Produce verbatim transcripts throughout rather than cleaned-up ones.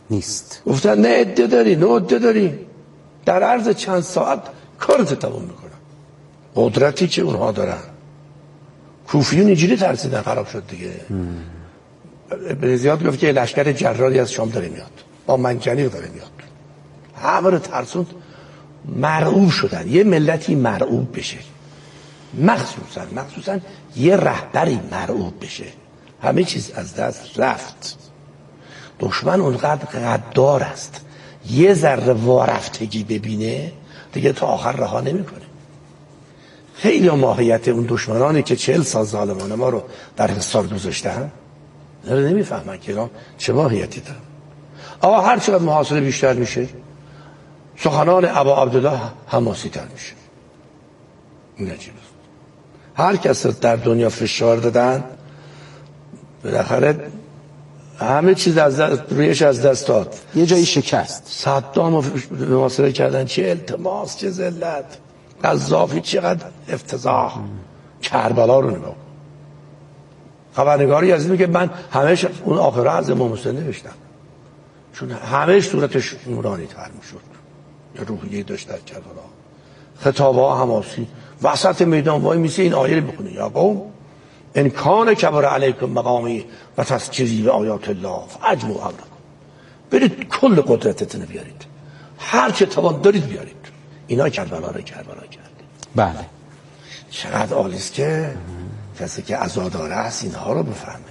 نیست. گفتن نه عده داری، نه عده داری، در عرض چند ساعت کارت تمام میکنن. قدرتی که اونها دارن. کوفیون اینجوری ترسیدن خراب شد دیگه. ابن زیاد گفت که لشکر جراری از شام داره میاد، با منجنیق داره میاد، همه رو ترسوند، مرعوب شدن. یه ملتی مرعوب بشه، مخصوصا مخصوصا یه رهبری مرعوب بشه، همه چیز از دست رفت. دشمن اونقدر غدار است، یه ذره وارفتگی ببینه دیگه تا آخر رها نمیکنه. خیلی ماهیت اون دشمنانی که چهل سال ظالمان ما رو در حصار گذاشتن داره نمیفهمن که اینا چه ماهیتی دارن. آقا هر چقدر محاصره بیشتر میشه سخنان ابا عبدالله حماسی تر میشه. این عجیب است. هر کس در دنیا فشار دادن بالاخره همه چیز از دست رویش از دست داد، یه جایی شکست. صدام محاصره کردن، چه التماس، چه ذلت. قذافی چقدر افتضاح. کربلا رو نگاه. خبرنگاری یزدی میگه من همش اون آخره از امام حسین نوشتم، چون همه صورتش نورانی تر میشد، یا روحیه داشت در کربلا. خطابه حماسی وسط میدان وای میسه این آیه رو بخونه: یا قوم ان کان کبر علیکم مقامی و تذکیری به آیات الله فاجمعوا امرکم. برید کل قدرتتون بیارید، هر چه توان دارید بیارید. اینا کربلا رو کربلا کرده. بله. چقدر عالی است که کسی که عزادار است اینها رو بفهمه.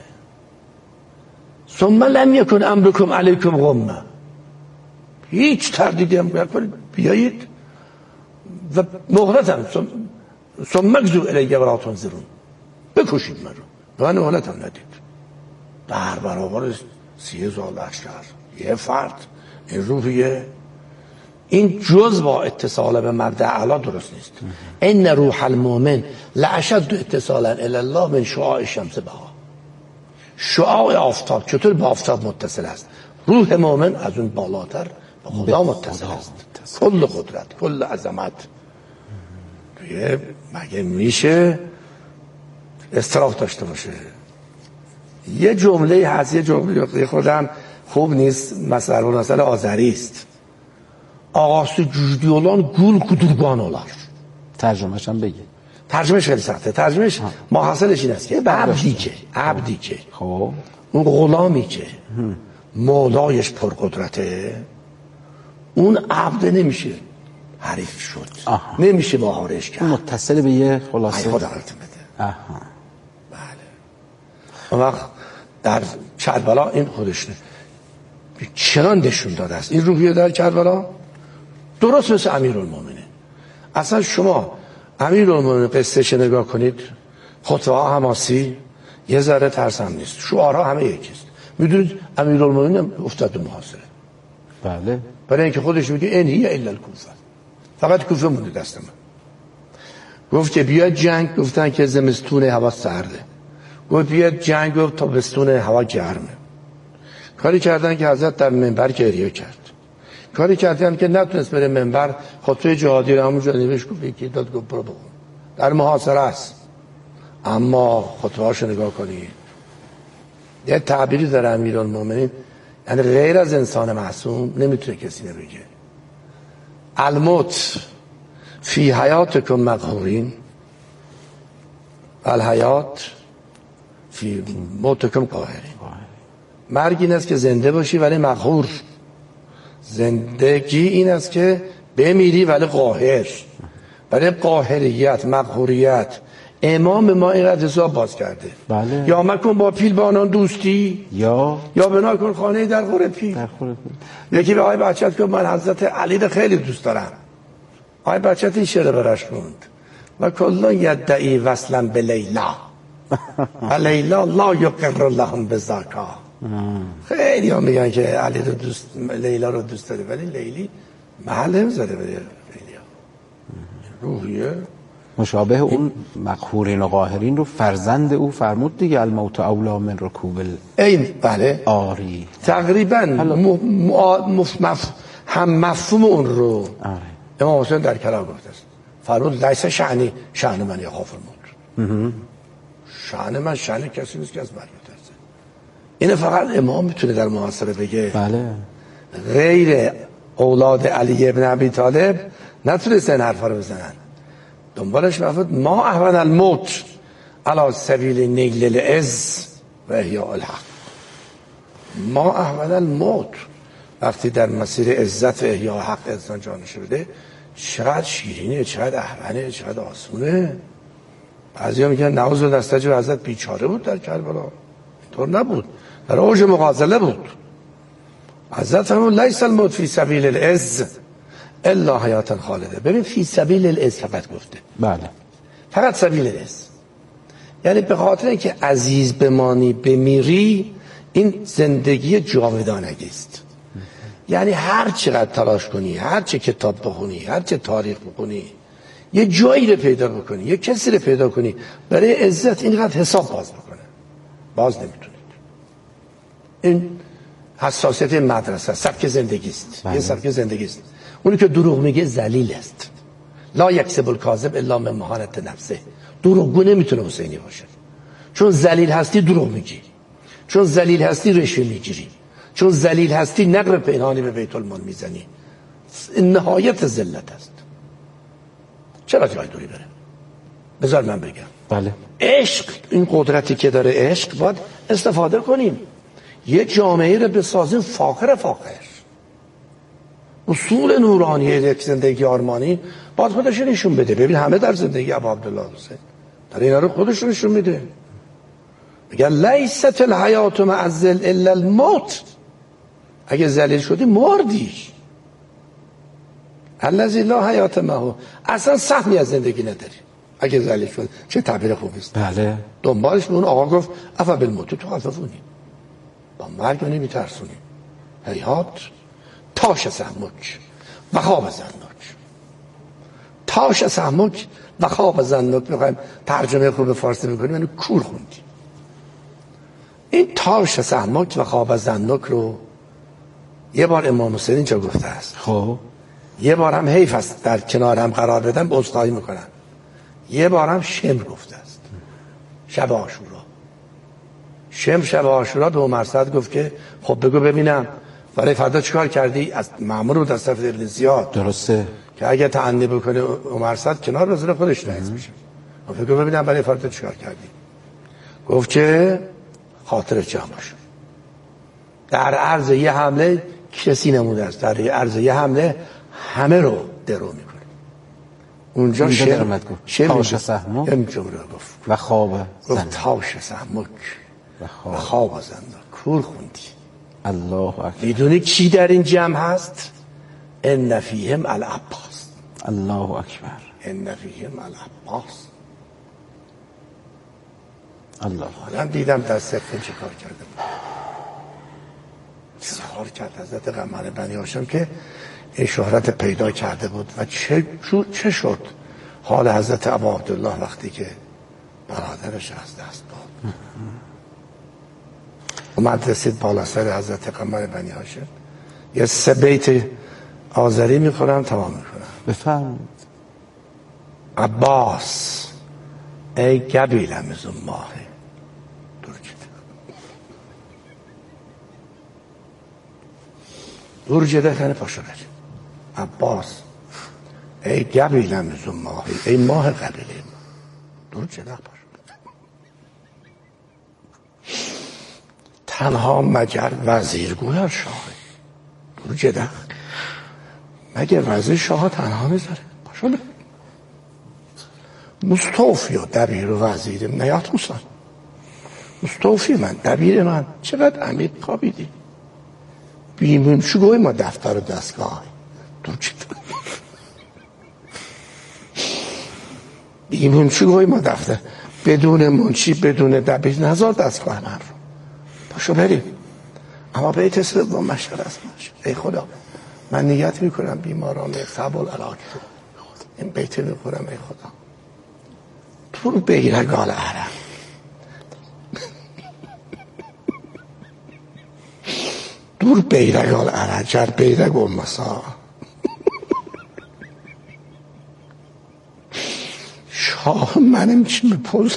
ثم لم یکن امرکم علیکم غمه. هیچ تردیدی هم نکنید، بیایید و مهلت هم ثم اگزو الیه ولا تنظرون. بکشید من رو، به من مهلت هم ندید. در برابر سی هزار لشکر یه فرد، این روحیه، این جز با اتصال به مبدأ اعلی درست نیست. ان روح المؤمن لاشد اتصالا الی الله من شعاع الشمس بها. شعاع آفتاب چطور با آفتاب متصل است؟ روح مؤمن از اون بالاتر به خدا متصل است. کل قدرت، کل عظمت. دیگه مگه میشه استراف داشته باشه؟ یه جمله هست، یه جمله خودم خوب نیست، مثلا مثلا آذری است: آقاسی جوجدیولان گول کدورگان اوlar. ترجمهش هم بگید. ترجمهش خیلی سخته. ترجمهش ماحصلش این است که عبدی که عبدی که خب اون غلامی که مولایش پرقدرته، اون عبد نمیشه حریف شد. آها. نمیشه مهارش کرد. متصل به یه خلاصه خدا حالت بده. آها. بله. اون وقت در کربلا این خودش چنان نشون داده است این روحیه در کربلا، درست مثل امیرالمومنین. اصلا شما امیرالمومنین قصهش نگاه کنید، خطبه ها حماسی، یه ذره ترس هم نیست، شعارها همه یکیست. میدونید امیرالمومنین افتاد به محاصره. بله. برای اینکه خودش میگه ان هی الا الکوفه، فقط کوفه مونده دست من. گفت که بیاد جنگ، گفتن که زمستون هوا سرده. گفت بیاد جنگ، گفت تابستون هوا گرمه. کاری کردن که حضرت در منبر گریه کرد. کاری کردن که نتونست بره منبر، خطبه جهادی رو همونجا نوشت، گفت یکی داد گفت برو بخون. در محاصره است. اما خطبه‌هاشو نگاه کنید، یه تعبیری داره امیرالمومنین، یعنی غیر از انسان معصوم نمیتونه کسی نبگه: الموت فی حیاتکم مقهورین و الحیات فی موتکم قاهرین. مرگ این است که زنده باشی ولی مقهور. زندگی این است که بمیری ولی قاهر. ولی قاهریت، مقهوریت، امام ما اینقدر حساب باز کرده. بله. یا مکن با پیل با آنان دوستی، یا یا بنا کن خانه در خور پیل. در خور پیل. یکی به آقای بچت که من حضرت علی رو خیلی دوست دارم. آقای بچت این شعر براش خوند: و کلا یدعی وصلا به لیلا و لیلا لا یقر لهم بذاکا. خیلی هم میگن که علی رو دوست، لیلا رو دوست داره، ولی لیلی محل نمیذاره به لیلا. روحیه مشابه اون مقهورین و قاهرین رو فرزند او فرمود دیگه: الموت اولا من رکوب این. بله آری. تقریبا مف... هم مفهوم اون رو آره. امام حسین در کلام گفته است. فرمود لیس شأنی شأن من یخاف الموت. شأن من شأن کسی نیست که از مرگ بترسه. اینه فقط امام میتونه در محاصره بگه. بله. غیر اولاد علی ابن ابی طالب نتونستن حرفا رو بزنن. دنبالش مفهود ما احوال الموت علی سبیل نیل العز و احیاء الحق. ما احوال الموت، وقتی در مسیر عزت و احیاء حق انسان جانش بده چقدر شیرینه، چقدر احوانه، چقدر آسونه. بعضی ها میگن نعوذ بالله نستجیب حضرت بیچاره بود در کربلا. اینطور نبود، در اوج مغازله بود. حضرت همون لیس الموت فی سبیل العز الا حیاتا خالده. ببین فی سبیل العز فقط گفته، بله، فقط سبیل العز، یعنی به خاطر اینکه عزیز بمانی بمیری این زندگی جاودانگی است. یعنی هر چقدر تلاش کنی، هر چه کتاب بخونی، هر چه تاریخ بخونی، یه جایی رو پیدا بکنی، یه کسی رو پیدا کنی برای عزت اینقدر حساب باز بکنه، باز نمیتونید. این حساسیت مدرسه، سبک زندگی است. یه سبک زندگی است. اونی که دروغ میگه ذلیل است. لا یکسب الکاذب الا من مهانت نفسه. دروغگو نمیتونه حسینی باشه. چون ذلیل هستی دروغ میگی، چون ذلیل هستی رشوه میگیری، چون ذلیل هستی نقر پنهانی به بیت المال میزنی. نهایت ذلت است. چرا جای دوری بره؟ بذار من بگم. بله. عشق، این قدرتی که داره عشق، باید استفاده کنیم. یه جامعه رو بسازیم فاخر فاخر. اصول نورانیه یک زندگی آرمانی باید خودش نشون بده. ببین همه در زندگی ابا عبدالله حسین در اینا رو خودش نشون میده. میگن لیست الحیات مع الذل الا الموت. اگه ذلیل شدی مردی. الذی لا حیات معه، اصلا سهمی از زندگی نداری اگه ذلیل شد. چه تعبیر خوبی است. بله. دنبالش به اون آقا گفت افا بالموت تو خففونی، با مرگ نمیترسونی. حیات تاش سهمک و خواب زنک. تاش سهمک و خواب زنک. میخوایم ترجمه خوب فارسی بکنیم، یعنی کور خوندی. این تاش سهمک و خواب زنک رو یه بار امام حسین اینجا گفته است. خب یه بار هم حیف است در کنار هم قرار بدن، عذرخواهی میکنن. یه بار هم شمر گفته است، شب عاشورا. شمر شب عاشورا به عمر سعد گفت که خب بگو ببینم برای فردا چیکار کردی؟ از مأمور بود از طرف ابن زیاد. درسته که اگه تعنی بکنه عمر سعد کنار بذاره خودش رئیس میشه. بگو ببینم برای فردا چیکار کردی؟ گفت که خاطر جمع باشه. در عرض یه حمله کسی نموده است، در عرض یه حمله همه رو درو میکنه. اونجا شمر تاش سهمک این جمله گفت و خواب گفت تاش سهمک و خواب زنده. کور خوندی. الله اکبر. میدونی کی در این جمع هست؟ ان فیهم العباس. الله اکبر. ان فیهم العباس. الله. من دیدم در سفن چه کار کرده بود. اظهار کرد حضرت قمر بنی هاشم که این شهرت پیدا کرده بود و چه چه شد حال حضرت ابا عبدالله وقتی که برادرش از دست داد. اومد رسید بالا سر حضرت قمر بنی هاشم. یه سه بیت آذری میخورم تمام میکنم. بفرمایید. عباس ای گبیلم از اون ماه دور جده. دور جده خانه پاشو بریم. عباس ای گبیلم از اون ماه، ای ماه قبیله ما دور جده پاشو. تنها مگر وزیر گویر شاه دور جده. مگر وزیر شاه تنها میذاره؟ پاشو بریم. مستوفی و دبیر و وزیر نیات موسان. مستوفی من، دبیر من، چقدر عمیق خوابیدی. بیمون چو گوی ما دفتر و دستگاه دور جده. بیمون چو گوی ما دفتر بدون منشی بدون دبیر نزار دستگاه من رو. پاشو بریم. اما بیت سوم مشهر است. ای خدا من نیت میکنم بیماران قبول علاج رو این بیت میکنم. ای خدا تو بیرگال عرب دور بیرگال عرب جر بیرگ و مسا شاه منم چی میپوز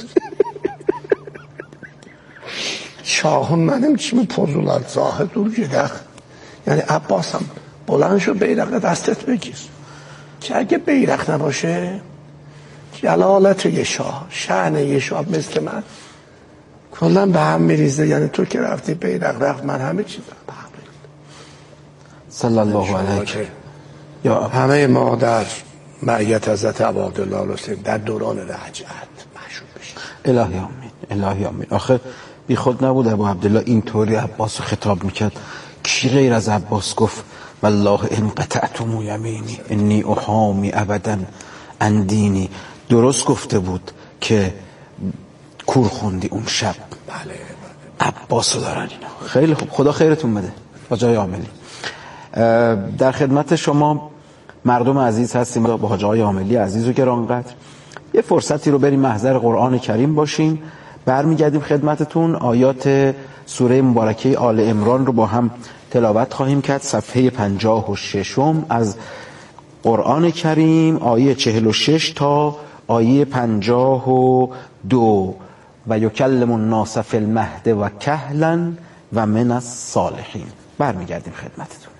شاه منم چی میپوزولار زاه دور جده یعنی عباس هم بلند شو بیرق دستت بگیر که اگه بیرق نباشه جلالت یه شاه، شأن یه شاه مثل من کلا به هم میریزه. یعنی تو که رفتی بیرق رفت، من همه چیزم به هم میریزه. صلی الله علیه. یا همه ما در معیت حضرت عبدالله حسین در دوران رجعت محشور بشیم. الهی آمین، الهی آمین. آخه بی خود نبود ابو عبدالله اینطوری عباس رو خطاب میکرد. کی غیر از عباس گفت والله ان قطعتم یمینی انی احامی ابدا عن دینی؟ درست گفته بود که کور خوندی اون شب. بله عباس رو دارن اینا. خیلی خوب، خدا خیرتون بده. حاج آقای عاملی در خدمت شما مردم عزیز هستیم. با حاج آقای عاملی عزیز و گرانقدر یه فرصتی رو بریم محضر قرآن کریم باشیم. برمیگردیم خدمتتون. آیات سوره مبارکه آل عمران رو با هم تلاوت خواهیم کرد. صفحه پنجاه و ششم از قرآن کریم، آیه چهل و شش تا آیه پنجاه و دو. و یکلم الناس فی المهد و کهلا و من الصالحین. برمیگردیم خدمتتون.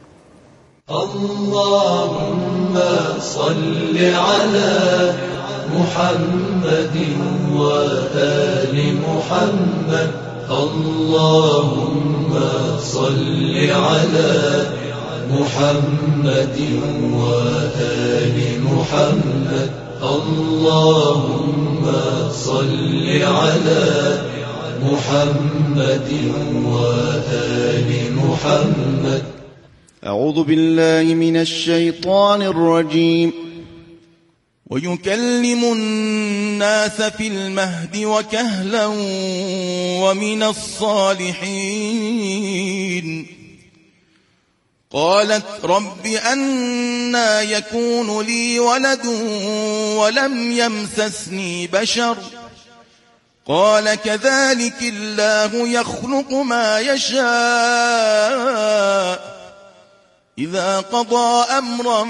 اللهم صل على محمد و آل محمد. اللهم صل على محمد و آل محمد. اللهم صل على محمد و آل محمد. أعوذ بالله من الشيطان الرجيم. ويكلم الناس في المهد وكهلا ومن الصالحين. قالت رب أنى يكون لي ولد ولم يمسسني بشر. قال كذلك الله يخلق ما يشاء. إذا قضى أمرا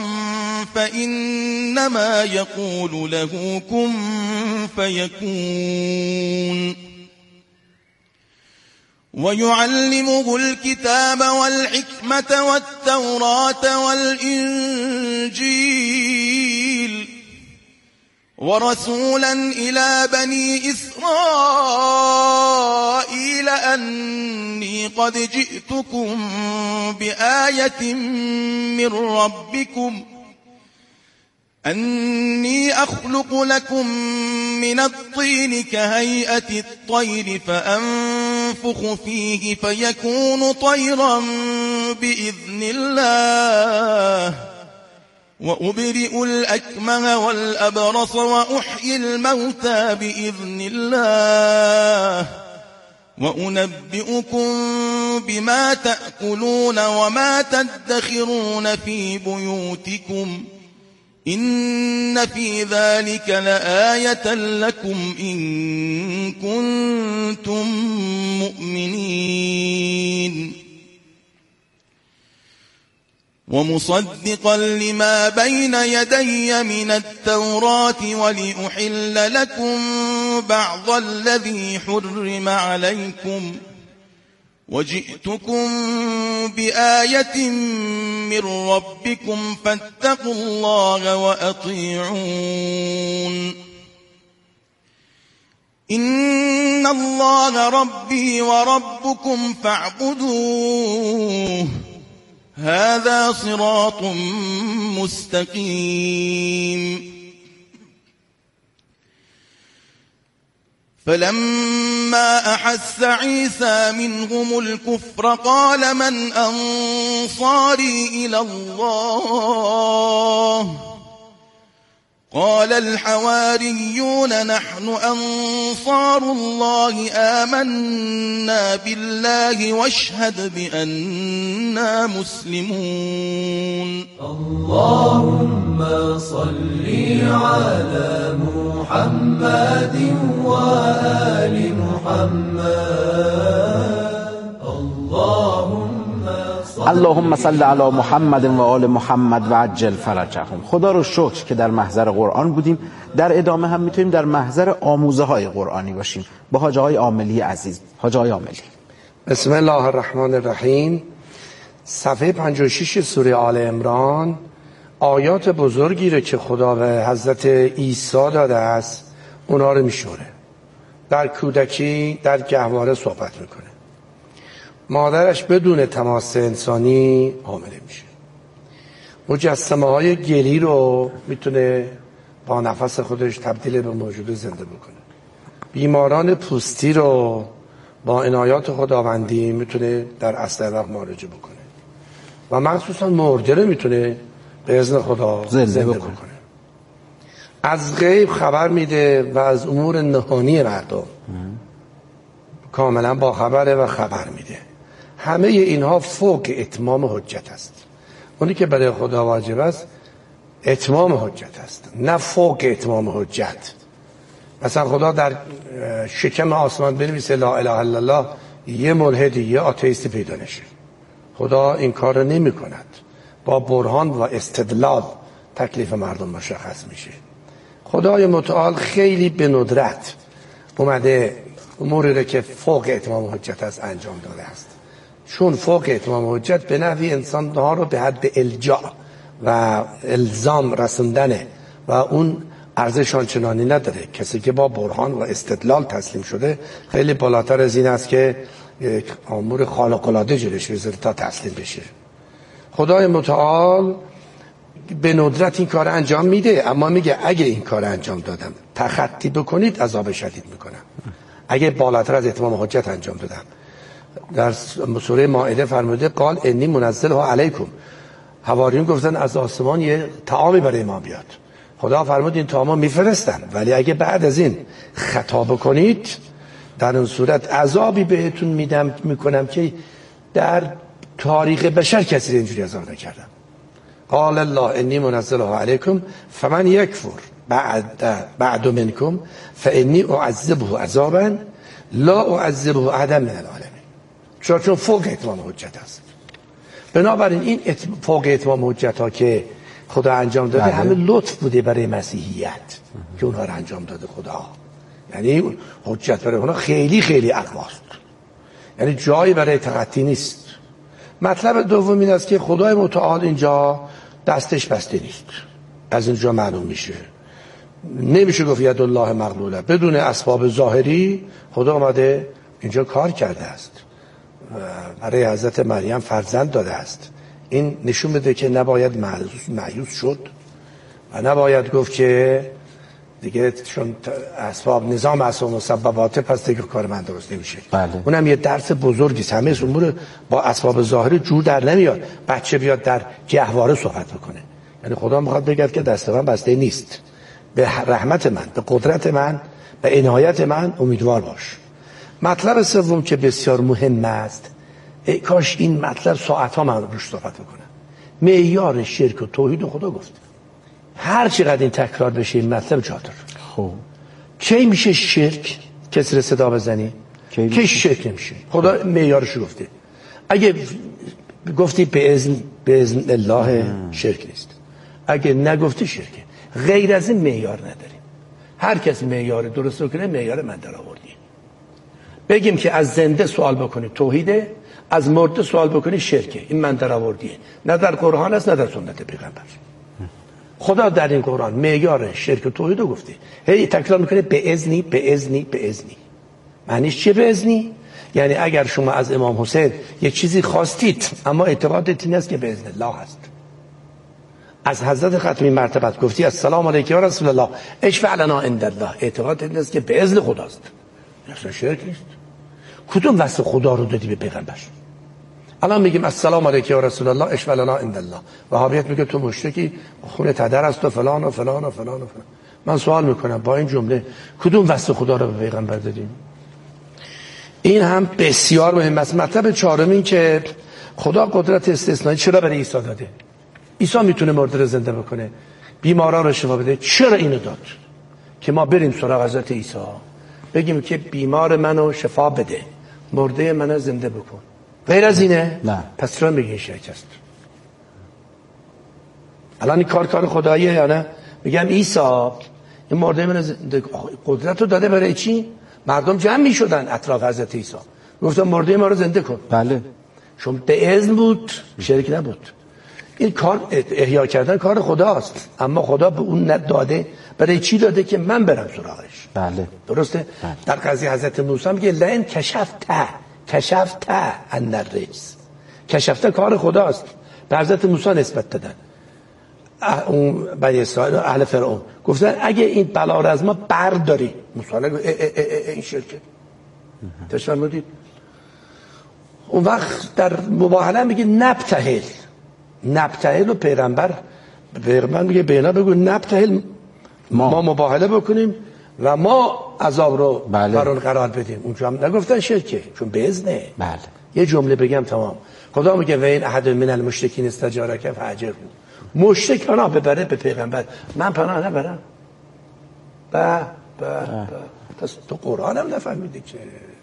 فإنما يقول له كن فيكون. ويعلمه الكتاب والحكمة والتوراة والإنجيل. ورسولا إلى بني إسرائيل أني قد جئتكم بآية من ربكم أني أخلق لكم من الطين كهيئة الطير فأنفخ فيه فيكون طيرا بإذن الله. وأبرئ الأكمه والأبرص وأحيي الموتى بإذن الله. وأنبئكم بما تأكلون وما تدخرون في بيوتكم. إن في ذلك لآية لكم إن كنتم مؤمنين. ومصدقا لما بين يدي من التوراة ولأحل لكم بعض الذي حرم عليكم. وجئتكم بآية من ربكم فاتقوا الله وأطيعون. إن الله ربي وربكم فاعبدوه هذا صراط مستقيم. فلما أحس عيسى منهم الكفر قال من أنصاري إلى الله؟ قال الحواريون نحن أنصار الله آمنا بالله واشهد بأننا مسلمون. اللهم صل على محمد وآل محمد. اللهم اللهم صل علی محمد و آل محمد و عجل فرجهم. خدا رو شکر که در محضر قرآن بودیم. در ادامه هم میتونیم در محضر آموزه های قرآنی باشیم با حاج آقای عاملی عزیز. حاج آقای عاملی. بسم الله الرحمن الرحیم. صفحه پنجاه و شش سوره آل عمران آیات بزرگی رو که خدا به حضرت عیسی داده است اونا رو میشوره. در کودکی در گهواره صحبت میکنه، مادرش بدون تماس انسانی حامله میشه. مجسمه های گلی رو میتونه با نفس خودش تبدیل به موجود زنده بکنه. بیماران پوستی رو با عنایات خداوندی میتونه در اصل وقت معالجه بکنه و مخصوصا مرده رو میتونه به اذن خدا زنده, زنده بکنه. بکنه. از غیب خبر میده و از امور نهانی مردم کاملا با خبره و خبر میده. همه اینها فوق اتمام حجت است. اونی که برای خدا واجب است اتمام حجت است، نه فوق اتمام حجت. مثلا خدا در شکم آسمان بنویسه لا اله الا الله، یه ملحدی یه آتئیستی پیدا نشه. خدا این کار رو نمی کند. با برهان و استدلال تکلیف مردم مشخص میشه. خدای متعال خیلی به ندرت اومده اموری رو که فوق اتمام حجت است انجام داده است، چون فوق اتمام حجت به نحوی انسانها رو به حد الجا و الزام رسوندنه و اون ارزش آنچنانی نداره. کسی که با برهان و استدلال تسلیم شده خیلی بالاتر از این است که یک امور خارق العاده جلوش بذاره تا تسلیم بشه. خدای متعال به ندرت این کار انجام میده، اما میگه اگه این کار انجام دادم تخطی بکنید عذاب شدید میکنم. اگه بالاتر از اتمام حجت انجام دادم. در سوره مائده فرموده قال انی منزلها علیکم، حواریون گفتن از آسمان یه طعامی برای ما بیاد. خدا فرمود این طعام میفرستم، ولی اگه بعد از این خطا بکنید در اون صورت عذابی بهتون میدم میکنم که در تاریخ بشر کسی اینجوری عذاب نکردم. قال الله انی منزلها علیکم فمن یکفر بعد بعد منکم فانی اعذبه عذابا لا اعذبه احدا من العالمین. چون چون فوق اتمام حجت است. بنابراین این اتم... فوق اتمام حجت ها که خدا انجام داده بله. همه لطف بوده برای مسیحیت که اونها رو انجام داده خدا. یعنی حجت برای اونها خیلی خیلی اقواست، یعنی جایی برای تخطی نیست. مطلب دوم این است که خدای متعال اینجا دستش بسته نیست. از اینجا معلوم میشه نمیشه گفت ید الله مغلوله. بدون اسباب ظاهری خدا آمده اینجا کار کرده است، برای حضرت مریم فرزند داده است. این نشون بده که نباید مایوس شد و نباید گفت که دیگه چون اسباب نظام اسباب مسببات پس دیگه کار من درست نمیشه. بله. اونم یه درس بزرگی است. همه امور با اسباب ظاهری جور در نمیاد. بچه بیاد در گهواره صحبت بکنه، یعنی خدا میخواد بگه که دست من بسته نیست. به رحمت من، به قدرت من، به عنایت من امیدوار باش. مطلب سوم که بسیار مهم است، ای کاش این مطلب ساعت‌ها من روش صحبت بکنم. معیار شرک و توحید خدا گفت. هر چقدر این تکرار بشه این مطلب جا داره. خب کی میشه شرک؟ کسی رو صدا بزنی کی شرک نمیشه. خدا معیارش گفته. اگه گفتی به اذن به اذن الله شرک نیست، اگه نگفتی شرکه. غیر از این معیار نداریم. هر کس معیار درست کنه معیار من در آوردی. بگیم که از زنده سوال بکنی توحیده، از مرده سوال بکنی شرکه. این من در آوردیه. نه در قرآن است نه در سنت پیغمبر. خدا در این قرآن معیار شرک و توحید رو گفته. هی تکرار میکنه به اذنی به اذنی به اذنی. معنیش چیه به اذنی؟ یعنی اگر شما از امام حسین یک چیزی خواستید اما اعتقادت این است که به اذن الله هست، از حضرت ختمی مرتبت گفتی السلام علیکم یا رسول الله اشفع لنا عند الله، اعتقادت این است که به اذن خداست. اصلا شرک نیست. کدوم وصف خدا رو دادی به پیغمبر؟ الان میگیم السلام علیکم یا رسول الله اشفع لنا عند الله، وهابیت میگه تو مشرکی خون تدر است و فلان و فلان و فلان و فلان. من سوال میکنم با این جمله کدوم وصف خدا رو به پیغمبر دادیم؟ این هم بسیار مهم است. مطلب چهارم این که خدا قدرت استثنایی چرا برای عیسی داده؟ عیسی میتونه مرده رو زنده بکنه، بیماران رو شفا بده. چرا اینو داد؟ که ما بریم سراغ حضرت عیسی بگیم که بیمار منو شفا بده، مرده منو زنده بکن. غیر از اینه؟ نه. پس چرا میگین شرک است؟ الان این کار کار خداییه یا نه؟ میگم عیسی این مرده منو زنده قدرت رو داده برای چی؟ مردم جمع میشدن اطراف حضرت عیسی گفتن مرده ما رو زنده کن. بله. چون به اذن بود، شرک نبود. این کار احیا کردن کار خداست، اما خدا به اون نداده. برای چی داده؟ که من برم سراغش. بله درسته؟ بله. در قضیه حضرت موسی میگه لئن کشفت کشفت عن الرجس. کشفت کار خداست، به حضرت موسی نسبت دادن. اون بنی اسرائیل اهل فرعون گفتن اگه این بلا رو از ما برداری، موسی نگو این شرکه. تشمردید؟ اون وقت در مباهله میگه نبتهل. نبتهل و پیغمبر پیغمبر میگه بینا بگو نبتهل، ما, ما مباهله بکنیم و ما عذاب رو بله. بر اون قرار بدیم. اونجا هم نگفتن شرکه، چون به اذنه. بله. یه جمله بگم تمام. خدا میگه و این احد من المشرکین استجارک فاجره. مشرک پناه ببره به پیغمبر، من پناه نبرم. با با با تو قرآن هم نفهمیدی که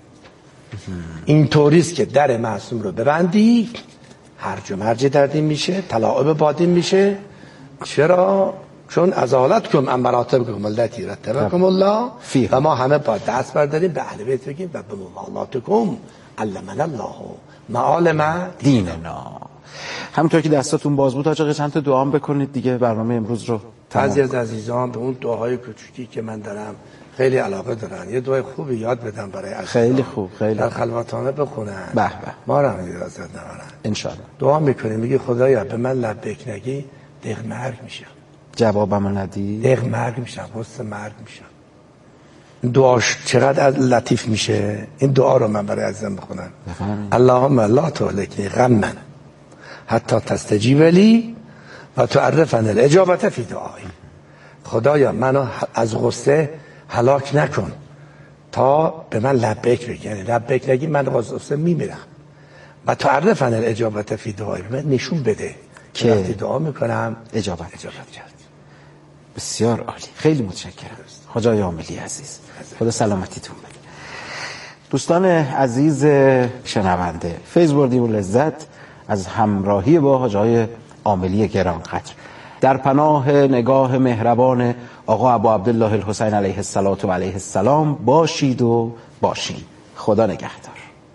این طوریست که در معصوم رو ببندی، هرج و مرج دردین میشه، تلاعب بادین میشه. چرا؟ چون ازالت کم امراتبکم التي رتبکم الله فیه. و ما همه با دست برداریم به اهل بیت بگیم و به ممالاتکم علمنا الله معالم دیننا. همونطور که دستاتون باز بود آقا چند تا دعا بکنید دیگه برنامه امروز رو تمام. بعضی از عزیزان به اون دعاهای کوچیکی که من دارم خیلی علاقه دارن، یه دعای خوبی یاد بدم برای عزیزان. خیلی خوب، خیلی در خوب. خلوتانه بخونن. به به. ما رو هم اجازه نبرن. ان شاء الله. دعا میکنیم میگه خدایا به من لبیک نگی، دق مرگ میشم. جوابمو ندی؟ دق مرگ میشم، حس مرگ میشم. این دعاش چقدر لطیف میشه. این دعا رو من برای عزیزان بخونم. اللهم لا تهلکنی غما حتی تستجیب لی و تعرفنی الاجابه فی دعایی. خدایا منو از غصه هلاک نکن تا به من لبیک بگی، یعنی لبیک نگی من از غصه میمیرم. و تعرفنی الاجابه فی دعایی، به من نشون بده که وقتی دعا میکنم اجابت اجابت کرد. بسیار عالی، خیلی متشکرم خدای عاملی عزیز. خدا سلامتیتون بده. دوستان عزیز شنونده، فیض بردیم و لذت از همراهی با حاجی عاملی گرانقدر. در پناه نگاه مهربان آقا ابو عبدالله الحسین علیه الصلاة و علیه السلام باشید و باشین. خدا نگهدار.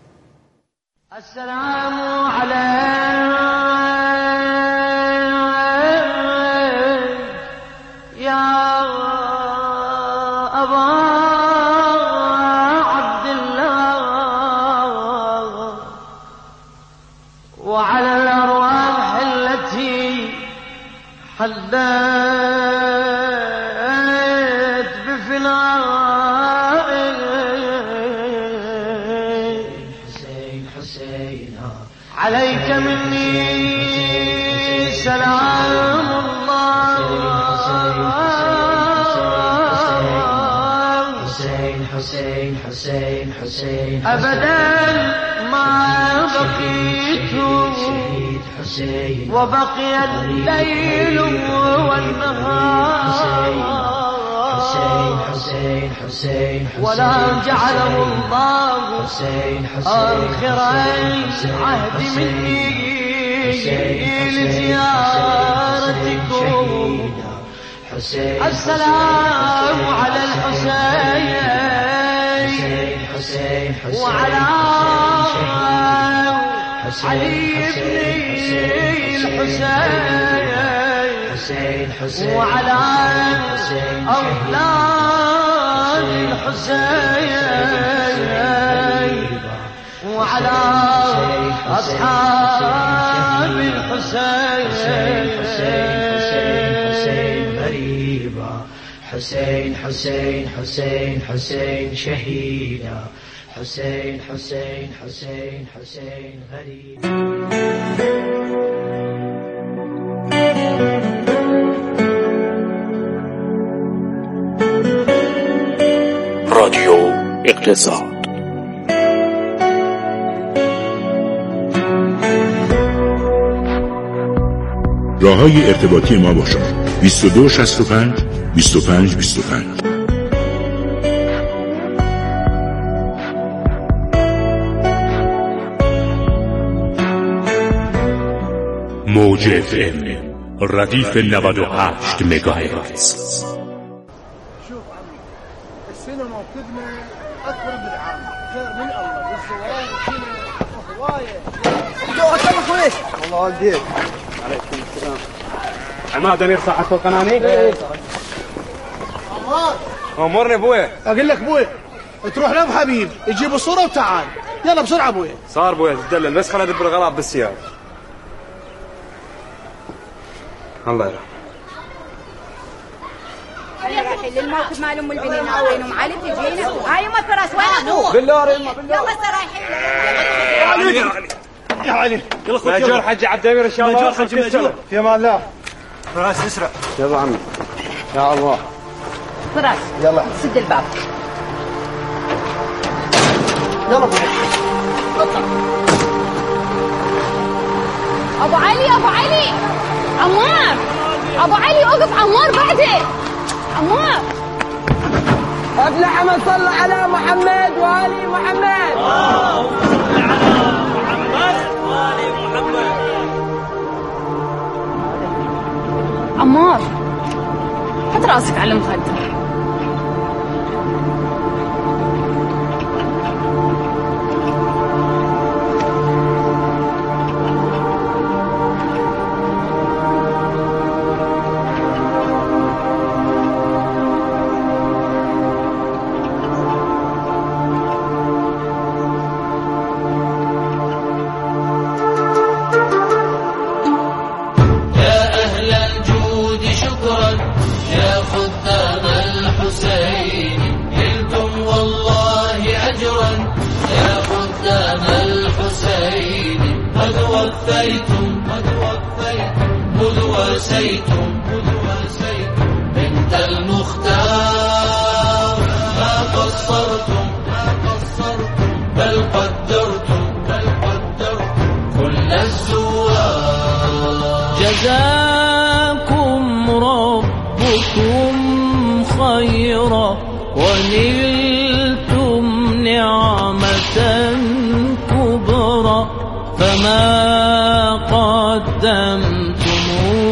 السلام علیکم یا ابا عبدالله وعلى الأرواح التي حلت بفنائك حسين حسين عليك مني سلام الله حسين حسين حسين حسين أبدا ما بقيت وبقي الليل والنهار حسين حسين حسين ولا جعله الله آخر عهد مني لزيارتكم. السلام على الحسين وعلى علي بن الحسين وعلى أولاد الحسين وعلى أصحاب الحسين غريبا حسين حسين حسين حسين شهيدا حسين حسين حسين حسين غريب. رادیو اقتصاد. راههای ارتباطی ما با شما بیست و دو شصت و پنج بیست و پنج بیست و پنج. موج اف ام ردیف نود و هشت مگاهرتز. السينما بتبني اكبر من العالم خير من الله والزواج والله والديك. عليكم السلام. عماد امير صاحب القناني؟ ايه. امرني ابوي. اقول لك ابوي تروح لابو حبيب يجيب الصوره وتعال. يلا بسرعه ابوي. صار ابوي تدلل بس خل ادبر الغراب بالسياره. الله يرحمه. الحين الموقف مال ام البنين اعطينهم علي تجينا. هاي يما فراس وين ابوك؟ باللور يما باللور. يلا هسه رايحين. يا علي يا علي يلا خذ ماجور حج عبد الامير ان شاء الله. ماجور حج ماجور. في امان الله. فراس اسرع. يلا عمي. يا الله. فراس يلا سد الباب. يلا ابوي. اطلع. ابو علي ابو علي. عمار. ابو علي اوقف عمار بعدك. عمار. ابن حمد صلى على محمد وآل محمد. اللهم صل على محمد وآل محمد. عمار حط راسك على المخدة. وفيتم قد وفيتم مذ وسيتم مذ وسيتم بنت المختار. ما قصرتم ما قصرتم بل قدرتم بل قدرتم كل الزوار. جزاكم ربكم خيرا ونلتم نعمة كبرى فما قدمتم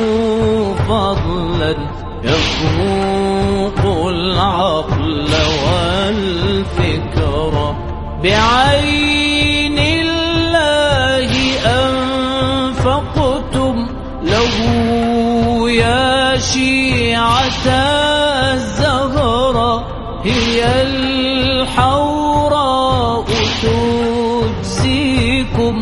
فضلا يفوق العقل والفكر. بعين الله أنفقتم له يا شيعة الزهرة هي الحوراء تجزيكم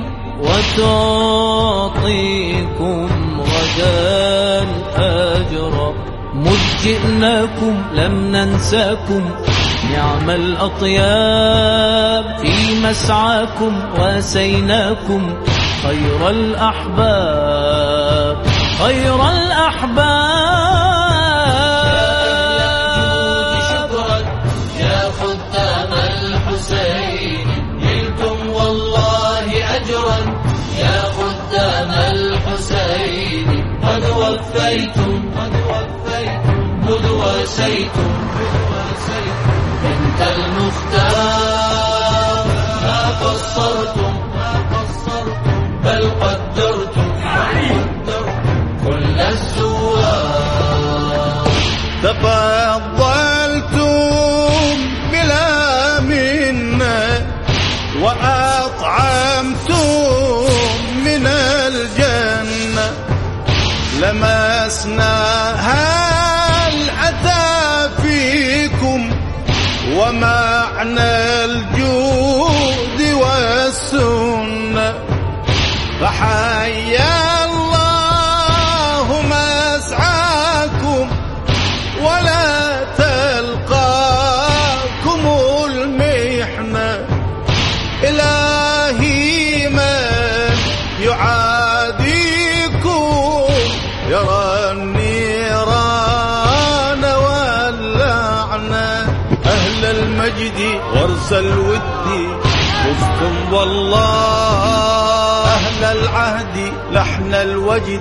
وتعطيكم غدا أجرا. مذ جئناكم لم ننساكم نعم الأطياب في مسعاكم واسيناكم خير الأحباب خير الأحباب. شكرا يا خدام الحسين نلتم والله أجرا يا خدام الحسين. قد وفيتم قد وفيتم مذ وسيتم مذ وسيتم بنت المختار. ما قصرتم ما قصرتم بل قدرتم قدرتم كل الزوار. تفضلتم بلا منة وأطعمتم من الجنة لمسنا هل أتى فيكم ومعنى الجود والسنة. فحيا الله مسعاكم ولا تلقاكم المحنة. إلهي من يعاديكم يرى النيران واللعنة. أهل المجد غرس الود فزتم والله. أهل العهد لحن الوجد